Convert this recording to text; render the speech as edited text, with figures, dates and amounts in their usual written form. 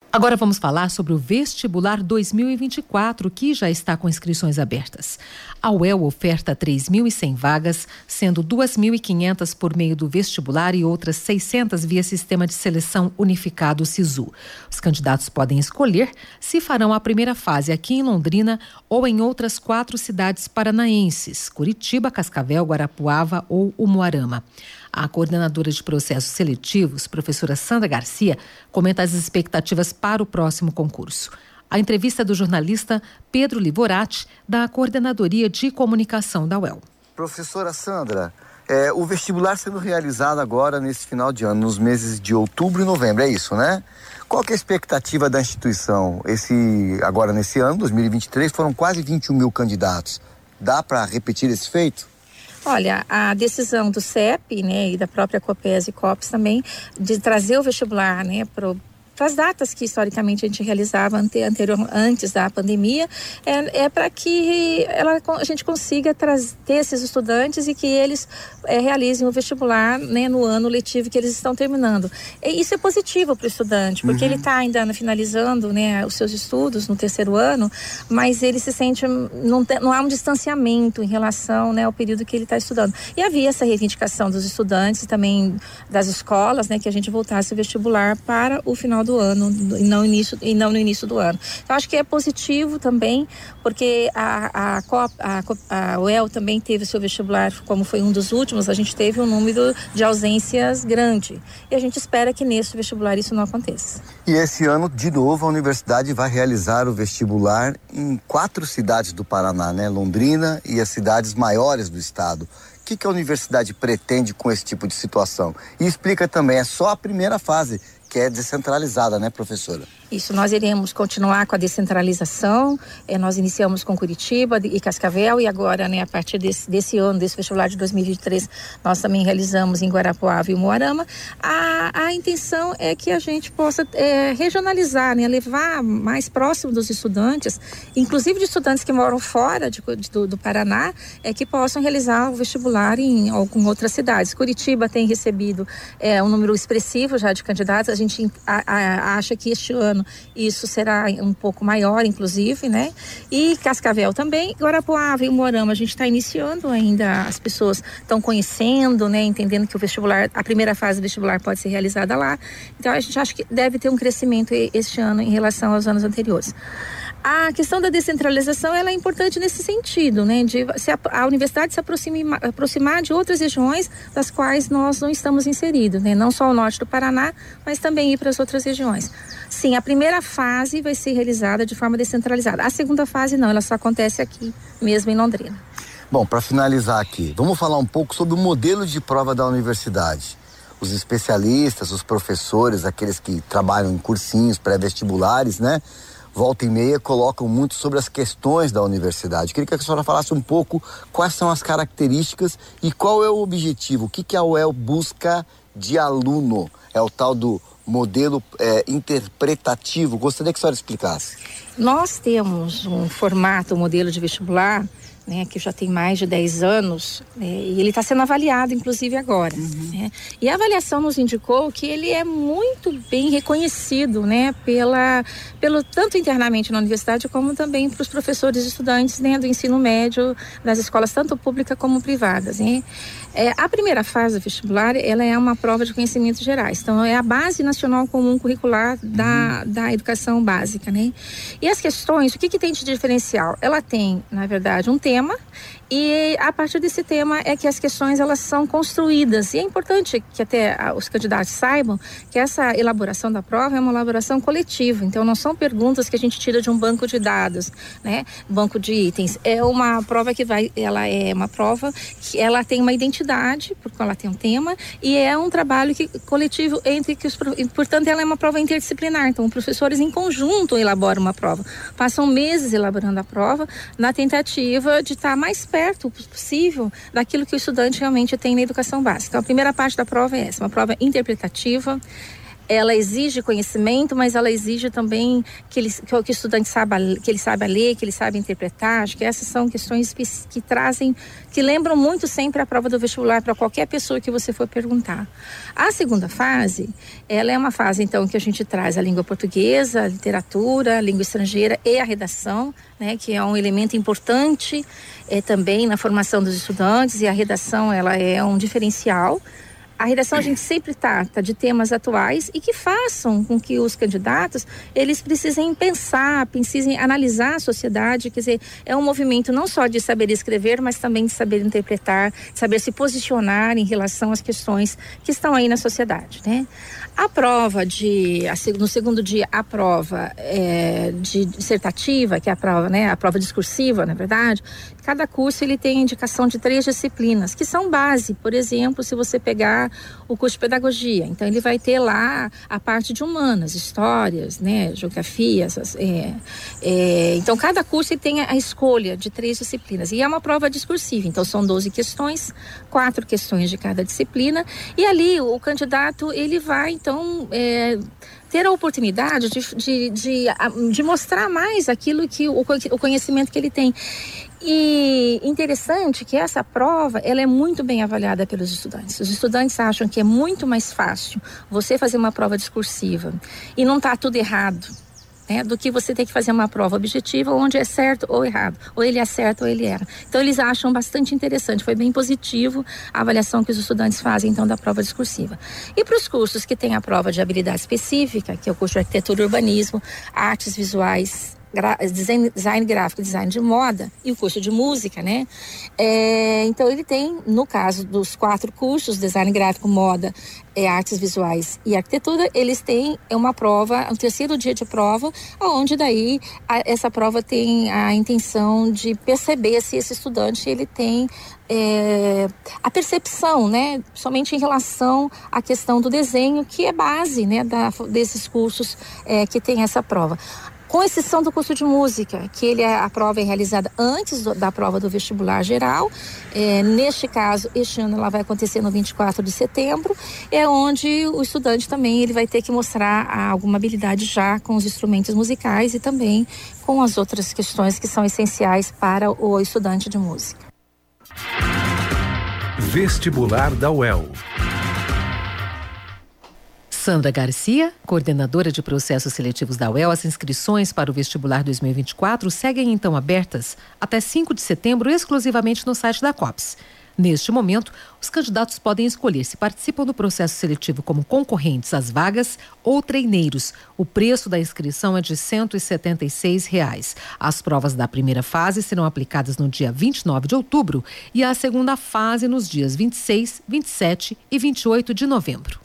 Agora vamos falar sobre o vestibular 2024, que já está com inscrições abertas. A UEL oferta 3.100 vagas, sendo 2.500 por meio do vestibular e outras 600 via sistema de seleção unificado SISU. Os candidatos podem escolher se farão a primeira fase aqui em Londrina ou em outras 4 cidades paranaenses: Curitiba, Cascavel, Guarapuava ou Umuarama. A coordenadora de processos seletivos, professora Sandra Garcia, comenta as expectativas para o próximo concurso. A entrevista do jornalista Pedro Livorati, da Coordenadoria de Comunicação da UEL. Professora Sandra, o vestibular sendo realizado agora nesse final de ano, nos meses de outubro e novembro, é isso, né? Qual que é a expectativa da instituição? Agora nesse ano, 2023, foram quase 21 mil candidatos. Dá para repetir esse feito? Olha, a decisão do CEP, né, e da própria COPES e COPES também, de trazer o vestibular, né, para as datas que historicamente a gente realizava antes da pandemia, é para que a gente consiga ter esses estudantes e que eles realizem o vestibular, né, no ano letivo que eles estão terminando. E isso é positivo para o estudante, porque ele está ainda finalizando, né, os seus estudos no terceiro ano, mas ele se sente, não há um distanciamento em relação, né, ao período que ele está estudando. E havia essa reivindicação dos estudantes e também das escolas, né, que a gente voltasse o vestibular para o final do ano e não no início do ano. Então acho que é positivo também, porque a UEL também teve o seu vestibular, como foi um dos últimos, a gente teve um número de ausências grande. E a gente espera que nesse vestibular isso não aconteça. E esse ano, de novo, a universidade vai realizar o vestibular em 4 cidades do Paraná, né? Londrina e as cidades maiores do estado. O que a universidade pretende com esse tipo de situação? E explica também, é só a primeira fase, que é descentralizada, né, professora? Isso, nós iremos continuar com a descentralização. Nós iniciamos com Curitiba e Cascavel e agora, né, a partir desse ano, desse vestibular de 2023, nós também realizamos em Guarapuava e Umuarama. A intenção é que a gente possa regionalizar, né, levar mais próximo dos estudantes, inclusive de estudantes que moram fora do Paraná, que possam realizar o vestibular em algumas outras cidades. Curitiba tem recebido um número expressivo já de candidatos. A gente acha que este ano isso será um pouco maior, inclusive, né? E Cascavel também. Guarapuava e Umuarama, a gente está iniciando ainda, as pessoas estão conhecendo, né? Entendendo que o vestibular, a primeira fase do vestibular pode ser realizada lá. Então, a gente acha que deve ter um crescimento este ano em relação aos anos anteriores. A questão da descentralização, ela é importante nesse sentido, né? De a universidade se aproximar de outras regiões das quais nós não estamos inseridos, né? Não só o norte do Paraná, mas também ir para as outras regiões. Sim, a primeira fase vai ser realizada de forma descentralizada. A segunda fase não, ela só acontece aqui mesmo em Londrina. Bom, para finalizar aqui, vamos falar um pouco sobre o modelo de prova da universidade. Os especialistas, os professores, aqueles que trabalham em cursinhos pré-vestibulares, né? Volta e meia colocam muito sobre as questões da universidade. Queria que a senhora falasse um pouco quais são as características e qual é o objetivo, o que a UEL busca de aluno. É o tal do modelo interpretativo. Gostaria que a senhora explicasse. Nós temos um formato, um modelo de vestibular, né, que já tem mais de 10 anos, e ele está sendo avaliado, inclusive, agora. Né? E a avaliação nos indicou que ele é muito bem reconhecido, né, pelo tanto internamente na universidade, como também para os professores e estudantes, né, do ensino médio, das escolas, tanto públicas como privadas. Né? A primeira fase do vestibular, ela é uma prova de conhecimentos gerais. Então, é a base nacional comum curricular da educação básica. Né? E as questões, o que tem de diferencial? Ela tem, na verdade, um tema, e a partir desse tema é que as questões elas são construídas, e é importante que até os candidatos saibam que essa elaboração da prova é uma elaboração coletiva, então não são perguntas que a gente tira de um banco de dados, né? Banco de itens, é uma prova ela é uma prova que ela tem uma identidade, porque ela tem um tema, e é um trabalho coletivo portanto ela é uma prova interdisciplinar, então os professores em conjunto elaboram uma prova, passam meses elaborando a prova na tentativa de estar mais perto possível daquilo que o estudante realmente tem na educação básica. Então, a primeira parte da prova é essa, uma prova interpretativa. ela exige conhecimento, mas ela exige também que o estudante saiba ler, que ele saiba interpretar. Acho que essas são questões que lembram muito sempre a prova do vestibular para qualquer pessoa que você for perguntar. A segunda fase, ela é uma fase então que a gente traz a língua portuguesa, a literatura, a língua estrangeira e a redação, né, que é um elemento importante também na formação dos estudantes, e a redação ela é um diferencial. A redação a gente sempre trata de temas atuais e que façam com que os candidatos, eles precisem precisem analisar a sociedade, quer dizer, é um movimento não só de saber escrever, mas também de saber interpretar, de saber se posicionar em relação às questões que estão aí na sociedade, né? A prova no segundo dia, a prova de dissertativa, que é a prova, né, a prova discursiva, na verdade, cada curso ele tem indicação de 3 disciplinas, que são base. Por exemplo, se você pegar o curso de pedagogia, então ele vai ter lá a parte de humanas, histórias, né, geografia, então cada curso ele tem a escolha de 3 disciplinas, e é uma prova discursiva, então são 12 questões, 4 questões de cada disciplina, e ali o candidato ele vai então ter a oportunidade de mostrar mais aquilo que o conhecimento que ele tem. E interessante que essa prova, ela é muito bem avaliada pelos estudantes. Os estudantes acham que é muito mais fácil você fazer uma prova discursiva e não tá tudo errado, né, do que você ter que fazer uma prova objetiva onde é certo ou errado, ou ele acerta ou ele erra. Então eles acham bastante interessante, foi bem positivo a avaliação que os estudantes fazem então da prova discursiva. E para os cursos que tem a prova de habilidade específica, que é o curso de arquitetura e urbanismo, artes visuais, design gráfico, design de moda e o curso de música, né? Então ele tem, no caso dos 4 cursos, design gráfico, moda, artes visuais e arquitetura, eles têm uma prova, um terceiro dia de prova, onde daí essa prova tem a intenção de perceber se esse estudante ele tem a percepção, né, somente em relação à questão do desenho, que é base, né, desses cursos que tem essa prova. Com exceção do curso de música, que a prova é realizada antes da prova do vestibular geral. Neste caso, este ano ela vai acontecer no 24 de setembro, onde o estudante também ele vai ter que mostrar alguma habilidade já com os instrumentos musicais e também com as outras questões que são essenciais para o estudante de música. Vestibular da UEL. Sandra Garcia, coordenadora de processos seletivos da UEL, as inscrições para o vestibular 2024 seguem então abertas até 5 de setembro exclusivamente no site da COPS. Neste momento, os candidatos podem escolher se participam do processo seletivo como concorrentes às vagas ou treineiros. O preço da inscrição é de R$ 176. As provas da primeira fase serão aplicadas no dia 29 de outubro e a segunda fase nos dias 26, 27 e 28 de novembro.